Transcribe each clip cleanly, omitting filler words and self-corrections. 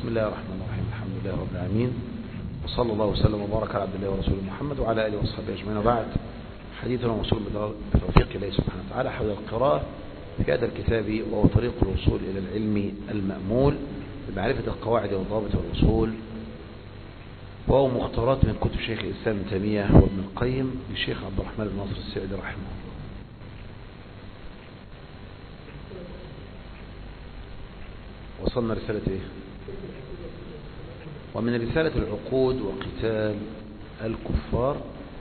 بسم الله الرحمن الرحيم. الحمد لله رب العالمين، وصلى الله وسلم وبارك على عبد الله ورسوله محمد وعلى آله وصحبه أجمعين. وبعد، حديثنا موصول بتوفيق الله سبحانه وتعالى حول القراءة في هذا الكتاب، وهو طريق الوصول إلى العلم المأمول بمعرفة القواعد والضوابط والأصول، وهو مختارات من كتب شيخ الإسلام ابن تيمية وابن القيم للشيخ عبد الرحمن بن ناصر السعدي رحمه الله. وصلنا رسالة ايه؟ ومن رسالة العقود وقتال الكفار.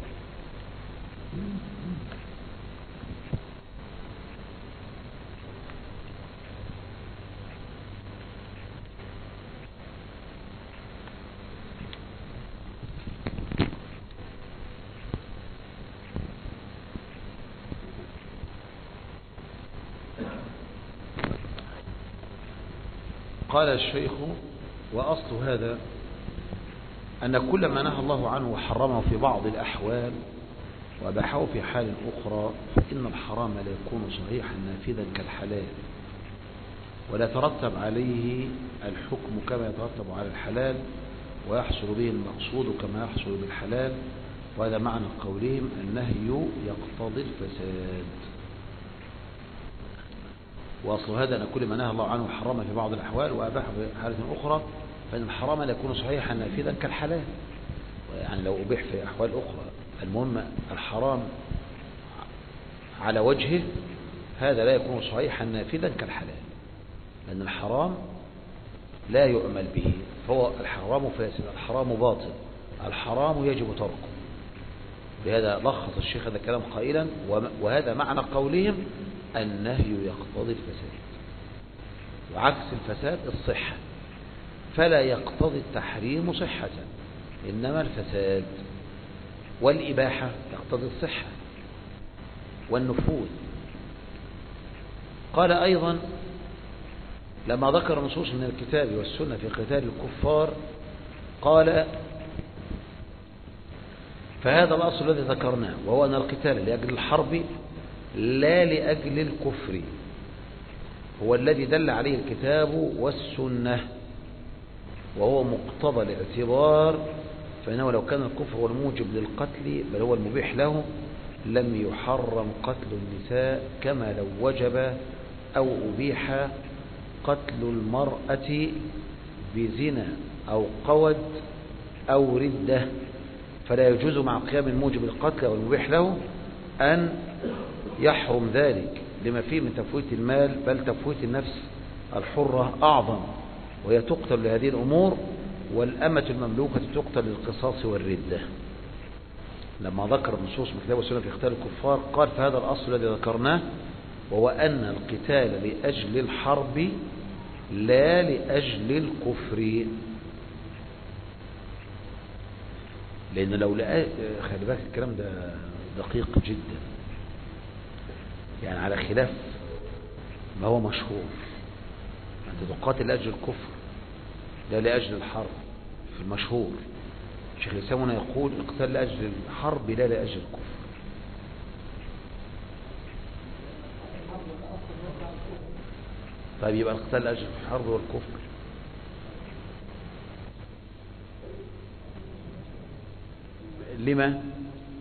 قال الشيخ: وأصل هذا أن كل ما نهى الله عنه وحرمه في بعض الأحوال وأباحه في حال أخرى، فإن الحرام لا يكون صحيحا نافذا كالحلال، ولا يترتب عليه الحكم كما يترتب على الحلال، ويحصل به المقصود كما يحصل بالحلال. وهذا معنى قولهم: النهي يقتضي الفساد. وأصل هذا أن كل ما نهى الله عنه وحرمه في بعض الأحوال وأباحه في حالة أخرى، فإن الحرام لا يكون صحيحا نافذا كالحلال. يعني لو أبيح في أحوال أخرى، المهم الحرام على وجهه، هذا لا يكون صحيحا نافذا كالحلال، لأن الحرام لا يعمل به، فهو الحرام فاسد، الحرام باطل، الحرام يجب تركه. لهذا لخص الشيخ هذا الكلام قائلا: وهذا معنى قولهم النهي يقتضي الفساد. وعكس الفساد الصحة، فلا يقتضي التحريم صحة، إنما الفساد. والإباحة يقتضي الصحة والنفوذ. قال أيضا لما ذكر نصوص من الكتاب والسنة في قتال الكفار، قال: فهذا الأصل الذي ذكرناه، وهو أن القتال لأجل الحرب لا لأجل الكفر هو الذي دل عليه الكتاب والسنة، وهو مقتضى الاعتبار، فإنه لو كان الكفر هو الموجب للقتل بل هو المبيح له، لم يحرم قتل النساء كما لو وجب أو أبيح قتل المرأة بزنا أو قود أو ردة. فلا يجوز مع قيام الموجب للقتل أو المبيح له أن يحرم ذلك لما فيه من تفويت المال، بل تفويت النفس الحرة أعظم، وهي تقتل لهذه الأمور، والأمة المملوكة تقتل للقصاص والردة. لما ذكر النصوص من الكتاب والسنة في قتال الكفار، قال: فهذا الأصل الذي ذكرناه، وهو أن القتال لأجل الحرب لا لأجل الكفر. لأن لو خلي بالك الكلام ده دقيق جدا، يعني على خلاف ما هو مشهور. أنت تقاتل لأجل الكفر لا لأجل الحرب في المشهور. شيخ الإسلام هنا يقول: اقتال لأجل الحرب لا لأجل الكفر. طيب يبقى القتال لأجل الحرب والكفر. لما؟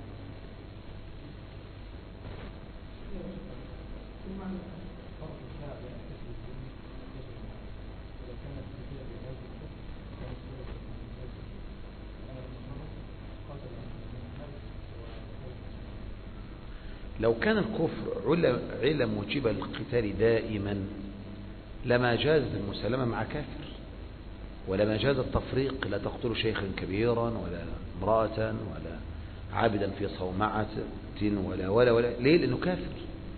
لو كان الكفر علة موجبة للقتال دائما لما جاز المسالمة مع كافر، ولما جاز التفريق: لا تقتلوا شيخا كبيرا ولا امرأة ولا عابدا في صومعة ولا ليه؟ لأنه كافر.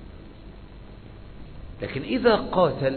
لكن إذا قاتل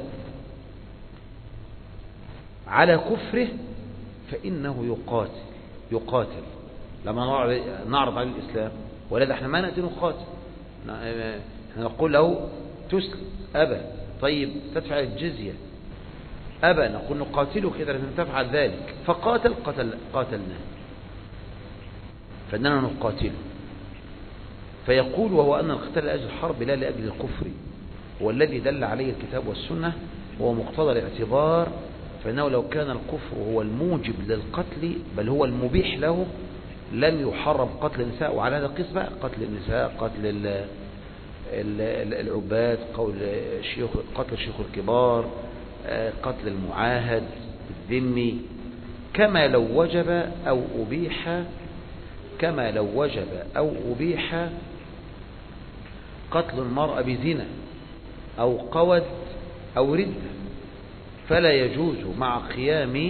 على كفره فإنه يقاتل لما نعرض عليه الإسلام. ولذا احنا ما نأتي نقاتل، احنا نقول له: تسلم. أبى. طيب تدفع الجزية. أبى. نقول: نقاتلك إذا لم تفعل ذلك. فقاتل. قاتلنا، فإننا نقاتله. فيقول: وهو أن القتال لأجل الحرب لا لأجل الكفر هو الذي دل عليه الكتاب والسنة، وهو مقتضى الاعتبار، فإنه لو كان الكفر هو الموجب للقتل بل هو المبيح له لم يحرم قتل النساء. وعلى هذا القيس بقى قتل النساء، قتل العباد، قتل الشيوخ الكبار، قتل المعاهد الذمي، كما لو وجب أو أبيح قتل المرأة بزنا أو قود أو ردة، فلا يجوز مع قيام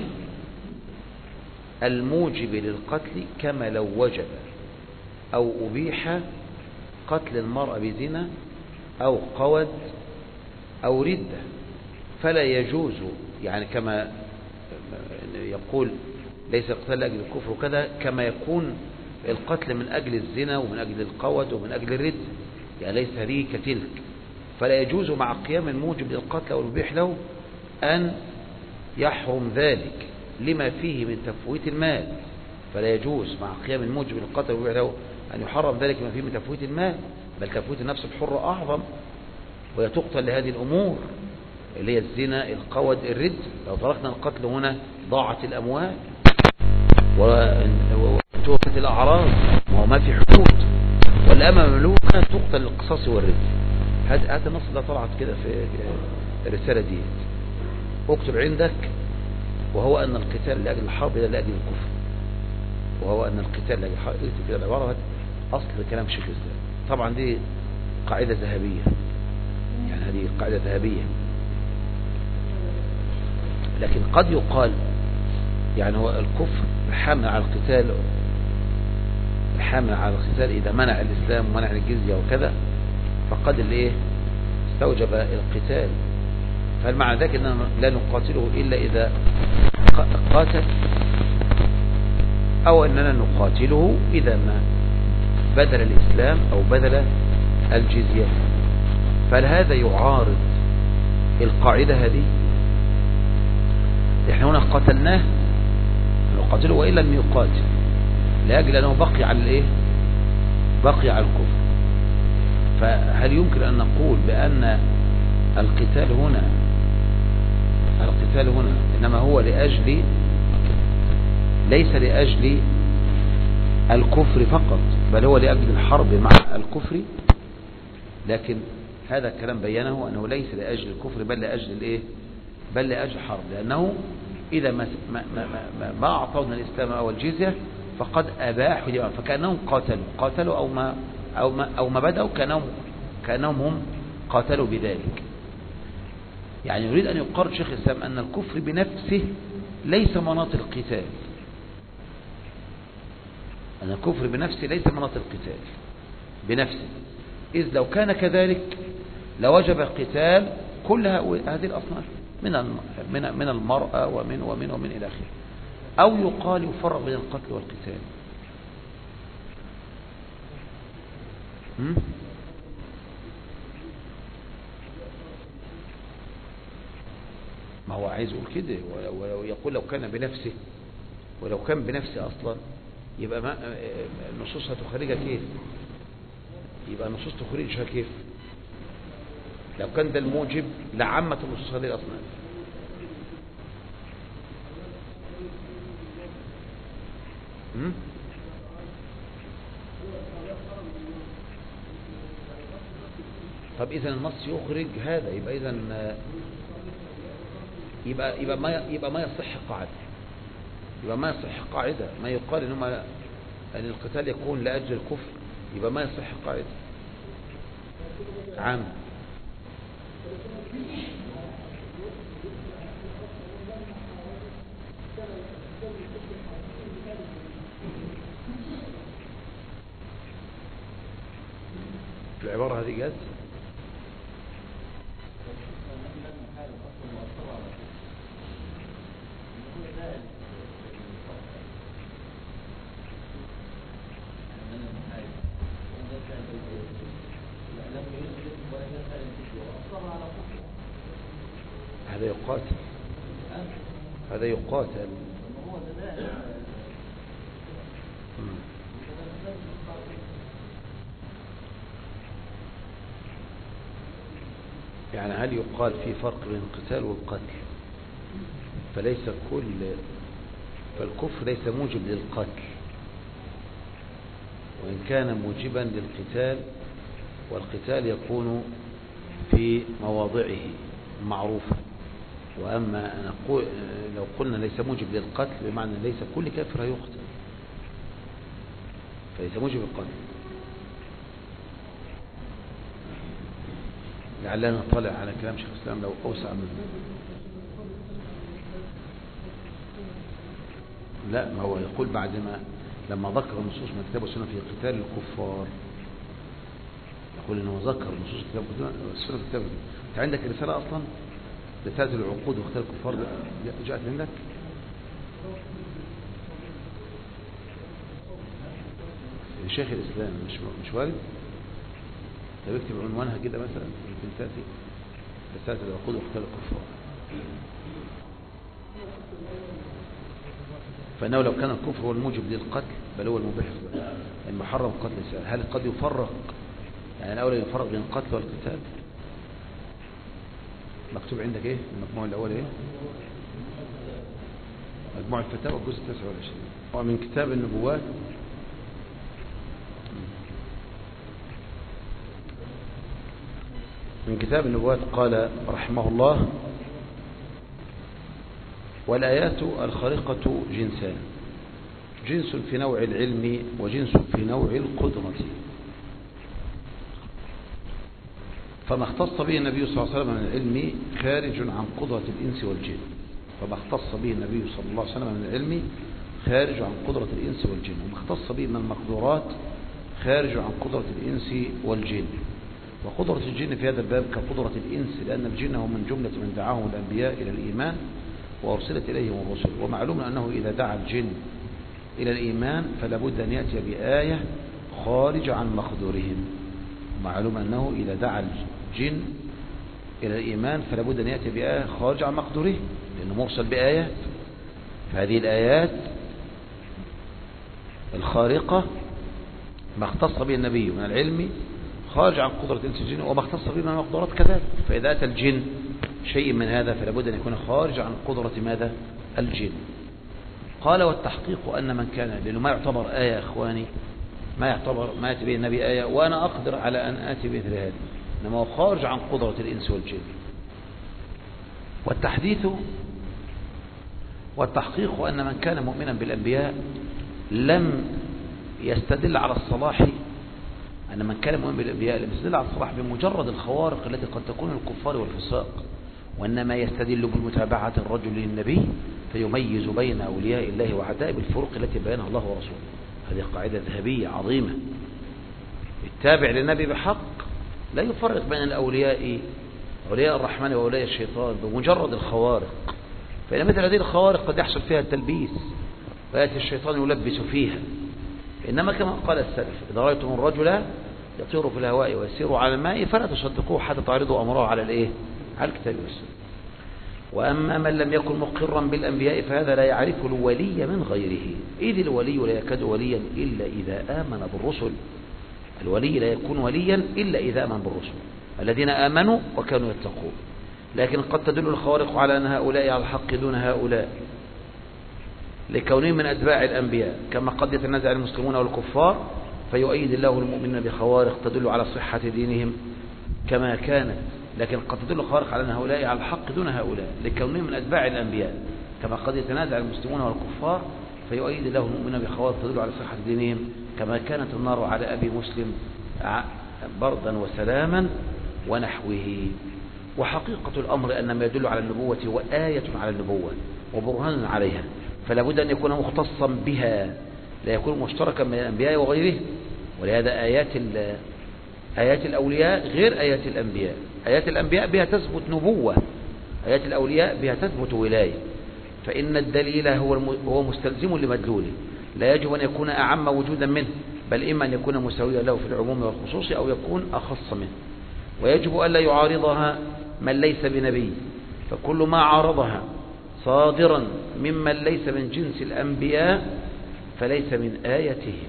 الموجب للقتل كما لو وجب أو أبيح قتل المرأة بزنا أو قود أو ردة، فلا يجوز. يعني كما يقول ليس القتال لأجل الكفر وكذا، كما يكون القتل من أجل الزنا ومن أجل القود ومن أجل الردة، يعني ليس هذه كتلك. فلا يجوز مع قيام الموجب للقتل أو المبيح له أن يحرم ذلك لما فيه من تفويت المال. فلا يجوز مع قيام الموجب للقتل أو المبيح له أن يحرم ذلك لما فيه من تفويت المال، بل تفويت النفس الحرة أعظم، وهي تقتل لهذه الأمور اللي هي الزنا، القود، الرد. لو تركنا القتل هنا ضاعت الأموال وانتهكت الأعراض، وما في حدود، والأمة مملوكة تقتل القصاص والرد. هذا النص ده طلعت كده في الرسالة دي، اكتب عندك: وهو أن القتال لأجل الحرب لا لأجل الكفر. وهو أن القتال لأجل الحرب، اكتب كده العبارة، أصل كلام شيخ الإسلام. طبعا دي قاعدة ذهبية، يعني هذه قاعدة ذهبية. لكن قد يقال يعني هو الكفر الحامل على القتال، إذا منع الإسلام ومنع الجزية وكذا فقد استوجب القتال. فهل معنى ذلك أننا لا نقاتله إلا إذا قاتل، أو أننا نقاتله إذا ما بدل الإسلام أو بدل الجزية؟ فهل هذا يعارض القاعدة هذه؟ احنا هنا قتلناه، نقاتله وإن لم يقاتل لأجل أنه بقي على الكفر. فهل يمكن أن نقول بأن القتال هنا إنما هو ليس لأجل الكفر فقط، بل هو لأجل الحرب مع الكفر؟ لكن هذا الكلام بينه أنه ليس لأجل الكفر بل لأجل الحرب، لأنه إذا ما أعطونا الإسلام أو الجزية فقد أباحوا دماء، فكأنهم قاتلوا أو ما بدأوا كأنهم هم قاتلوا بذلك. يعني يريد أن يقرر شيخ الإسلام أن الكفر بنفسه ليس مناط القتال، أن الكفر بنفسه ليس مناط القتال بنفسه، إذ لو كان كذلك لوجب قتال كل هذه الأصناف من المرأة ومن إلى آخره. أو يقال يفرق بين القتل والقتال. ما هو عايز يقول كده، ولو يقول لو كان بنفسه، ولو كان بنفسه أصلا يبقى ما النصوص هتخرجها كيف؟ يبقى النصوص تخرجها كيف؟ لو كان ده الموجب لعامة النصوص هذه الأصناف. طب إذا النص يخرج هذا، يبقى إذا يبقى ما يصح قاعدة، ما يقال أن القتال يكون لأجل الكفر، يبقى ما يصح قاعدة عام. العبارة هذه جاز؟ هذا يقاتل. يعني هل يقال في فرق بين القتال والقتل؟ فالكفر ليس موجب للقتل، وإن كان موجبا للقتال، والقتال يكون في مواضعه معروفة. وأما لو قلنا ليس موجب للقتل بمعنى ليس كل كافر يقتل، فليس موجب للقتل. لعلنا نطلع على كلام شيخ الإسلام لو أوسع منه. لا، ما هو يقول بعد ما لما ذكر النصوص من الكتاب والسنة في قتال الكفار، يقول انه ذكر نصوص الكتاب والسنة في الكتاب. انت عندك رسالة اصلا، رسالة العقود وقتال الكفار جاءت عندك؟ شيخ الاسلام مش وارد؟ طب اكتب عنوانها كده مثلا يمكن تأتي، رسالة العقود وقتال الكفار. فإنه لو كان الكفر هو الموجب للقتل بل هو المبيح المحرم قتل الإنسان، هل قد يفرق؟ يعني الأولى يفرق بين القتل والقتال؟ مكتوب عندك ايه المجموع الأول؟ ايه مجموع الفتاوى الجزء 29 ومن كتاب النبوات. من كتاب النبوات قال رحمه الله: والآيات الخارقة جنسان، جنس في نوع العلم وجنس في نوع القدرة، فما اختص به النبي صلى الله عليه وسلم من العلم خارج عن قدرة الإنس والجن. فما اختص به النبي صلى الله عليه وسلم من العلم خارج عن قدرة الإنس والجن، وما اختص به من المقدورات خارج عن قدرة الإنس والجن. وقدرة الجن في هذا الباب كقدرة الإنس، لأن الجن هم من جملة من دعاهم الأنبياء إلى الإيمان وأرسلت إليهم الرسل. ومعلوم أنه إذا دعا الجن إلى الإيمان فلا بد أن يأتي بآية خارج عن مقدورهم. معلوم أنه إذا دعا الجن إلى الإيمان فلا بد أن يأتي بآية خارج عن مقدوره، لأنه مرسل بآيات. فهذه الآيات الخارقة ما اختص به النبي من العلم خارج عن قدرة الإنس والجن، وما اختص به من المقدورات كذلك. فإذا أتى الجن شيء من هذا فلا بد أن يكون خارج عن قدرة ماذا؟ الجن. قال: والتحقيق أن من كان، لأنه ما يعتبر آية يا إخواني، ما يعتبر ما يأتي به النبي آية وأنا أقدر على أن آتي بمثل هذه، إنما هو خارج عن قدرة الإنس والجن. والتحقيق أن من كان مؤمنا بالأنبياء لم يستدل على الصلاح، أن من كان مؤمنا بالأنبياء لم يستدل على الصلاح بمجرد الخوارق التي قد تكون الكفار والفساق، وإنما يستدل بمتابعة الرجل للنبي فيميز بين أولياء الله وأعدائه بالفروق التي بينها الله ورسوله. هذه قاعدة ذهبية عظيمة. التابع للنبي بحق لا يفرق بين الأولياء، أولياء الرحمن وأولياء الشيطان، بمجرد الخوارق. فإن مثل هذه الخوارق قد يحصل فيها التلبيس ويأتي الشيطان يلبس فيها. إنما كما قال السلف: إذا رأيتم الرجل يطير في الهواء ويسير على الماء فلا تصدقوه حتى تعرضوا أمره على الإيه؟ على الكتاب والسنة. وأما من لم يكن مقرا بالأنبياء فهذا لا يعرف الولي من غيره، إذ الولي لا يكاد وليا إلا إذا آمن بالرسل. الولي لا يكون وليا إلا إذا آمن بالرسل الذين آمنوا وكانوا يتقون. لكن قد تدل الخوارق على أن هؤلاء على الحق دون هؤلاء لكونهم من أتباع الأنبياء، كما قد يتنازع المسلمون والكفار فيؤيد الله المؤمنين بخوارق تدل على صحة دينهم كما كانت. لكن قد تدل الخوارق على أن هؤلاء على الحق دون هؤلاء لكونهم من أتباع الأنبياء، كما قد يتنازع المسلمون والكفار فيؤيد الله المؤمنين بخوارق تدل على صحة دينهم كما كانت النار على أبي مسلم بردا وسلاما ونحوه. وحقيقة الأمر أن ما يدل على النبوة هو آية على النبوة وبرهان عليها، فلا بد أن يكون مختصا بها، لا يكون مشتركا بين الأنبياء وغيره. ولهذا آيات الأولياء غير آيات الأنبياء. آيات الأنبياء بها تثبت نبوة، آيات الأولياء بها تثبت ولاية. فإن الدليل هو مستلزم لمدلوله، لا يجب أن يكون أعم وجودا منه، بل إما أن يكون مساويا له في العموم والخصوص أو يكون أخص منه. ويجب ألا يعارضها من ليس بنبي، فكل ما عارضها صادرا ممن ليس من جنس الأنبياء فليس من آياتهم.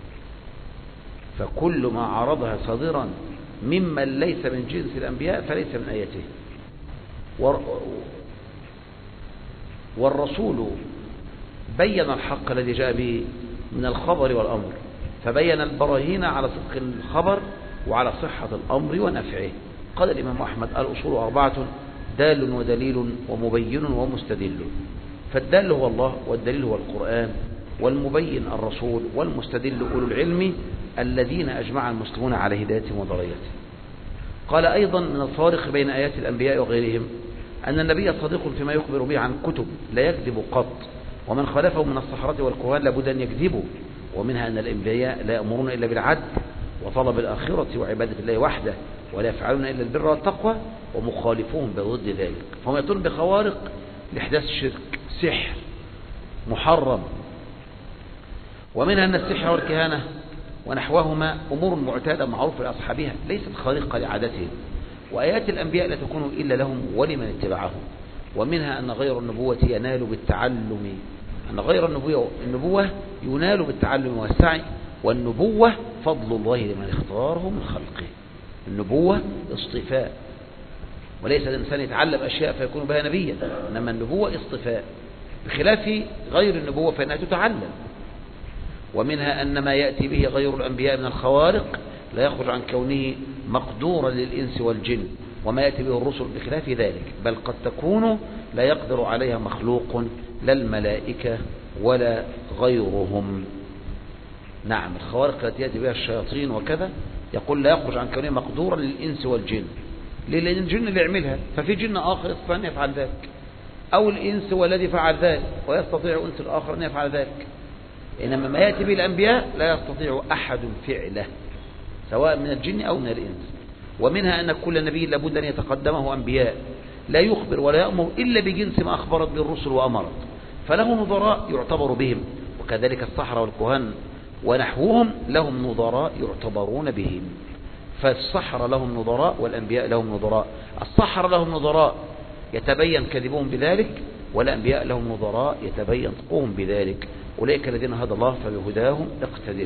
فكل ما عارضها صادرا ممن ليس من جنس الأنبياء فليس من آياتهم. والرسول بين الحق الذي جاء به من الخبر والأمر، فبين البراهين على صدق الخبر وعلى صحة الأمر ونفعه. قال الإمام أحمد: الأصول 4: دال ودليل ومبين ومستدل. فالدال هو الله، والدليل هو القرآن، والمبين الرسول، والمستدل أولو العلم الذين أجمع المسلمون على هدايتهم وضلالتهم. قال أيضا: من الفارق بين آيات الأنبياء وغيرهم أن النبي صادق فيما يخبر به عن كتب لا يكذب قط، ومن خالفه من السحرة والكهان لابد أن يكذبوا. ومنها أن الأنبياء لا يأمرون إلا بالعدل وطلب الآخرة وعبادة الله وحده، ولا يفعلون إلا البر والتقوى، ومخالفوهم بضد ذلك فهم يأتون بخوارق لإحداث الشرك، سحر محرم. ومنها أن السحر والكهانة ونحوهما أمور معتادة معروفة لأصحابها ليست خارقة لعادتهم، وآيات الأنبياء لا تكون إلا لهم ولمن اتبعهم. ومنها أن غير النبوة ينال بالتعلم، أن غير النبوة ينال بالتعلم والسعي، والنبوة فضل الله لمن اختاره من خلقه. النبوة اصطفاء، وليس الإنسان يتعلم أشياء فيكون بها نبيا، إنما النبوة اصطفاء، بخلاف غير النبوة فإنها تتعلم. ومنها أن ما يأتي به غير الأنبياء من الخوارق لا يخرج عن كونه مقدورا للإنس والجن، وما يأتي به الرسل بخلاف ذلك، بل قد تكون لا يقدر عليها مخلوق لا الملائكة ولا غيرهم. نعم، الخوارق التي يأتي بها الشياطين وكذا يقول لا يخرج عن كونه مقدورا للإنس والجن، لأن الجن اللي يعملها، ففي جن آخر يستطيع أن يفعل ذلك، أو الإنس هو الذي فعل ذلك ويستطيع أنس الآخر أن يفعل ذلك. إنما ما يأتي به الأنبياء لا يستطيع أحد فعله سواء من الجن أو من الإنس. ومنها أن كل نبي لابد أن يتقدمه أنبياء لا يخبر ولا يأمر إلا بجنس ما أخبرت به الرسل وأمرت، فله نظراء يعتبر بهم، وكذلك السحرة والكهان ونحوهم لهم نظراء يعتبرون بهم. فالسحرة لهم نظراء والأنبياء لهم نظراء. السحرة لهم نظراء يتبين كذبهم بذلك، والأنبياء لهم نظراء يتبين صدقهم بذلك. أولئك الذين هدى الله فبهداهم اقتده.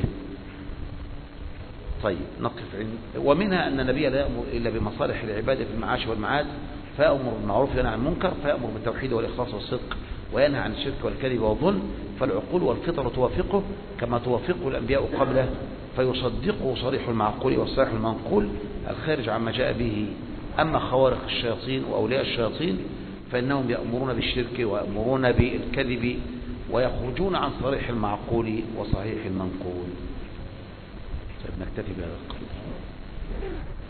طيب نقف عند. ومنها أن النبي لا يأمر إلا بمصالح العبادة في المعاش والمعاد، فيأمر بالمعروف وينهى عن المنكر، فيأمر بالتوحيد والإخلاص والصدق، وينهى عن الشرك والكذب والظلم. فالعقول والفطر توافقه كما توافقه الأنبياء قبله، فيصدقه صريح المعقول والصحيح المنقول الخارج عما جاء به. أما خوارق الشياطين وأولياء الشياطين فإنهم يأمرون بالشرك ويأمرون بالكذب ويخرجون عن صريح المعقول وصحيح المنقول. طيب نكتفي بهذا القدر.